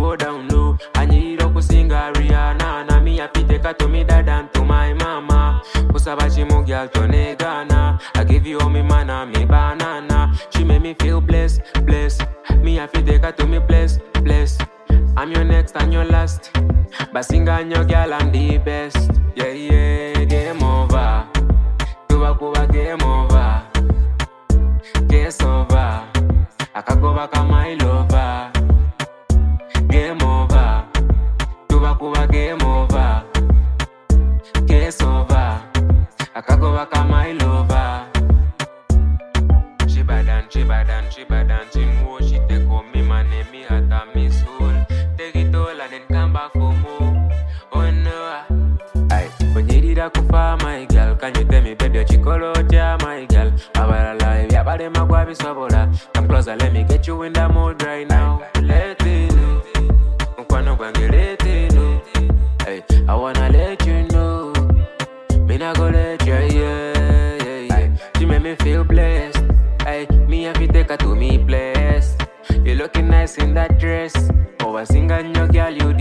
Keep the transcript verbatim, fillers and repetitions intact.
go down low. I need to sing a Rihanna. Na me happy take her to me dad and to my mama. Kusabachi mo girl to Negana. I give you all me mana, me banana. She make me feel blessed, blessed. Me happy take her to me blessed, blessed. I'm your next and your last. But sing on your girl, I'm the best. Yeah, yeah, game over. Tuba kuba game over. Case over. I can go back on my lover. Game over. Tuba kuba game over. Case over. I can go back on my lover. She bad and she bad and she bad and she more. She take on me, my name, me heart and me soul. Take it all and then come back for more. Oh no. Aye, when you did a kufa, my girl, can you tell me better chikoloja, my girl? Our life, yeah, but them a go be saboda. Come closer, let me get you in the mood right now. Let it know, ukwana gwange let it know. Hey, I wanna let you know, me not gonna let you, yeah, yeah, yeah. She make me feel blessed. Hey, me have to take her to me blessed. You looking nice in that dress. Oh, I sing on your girl, you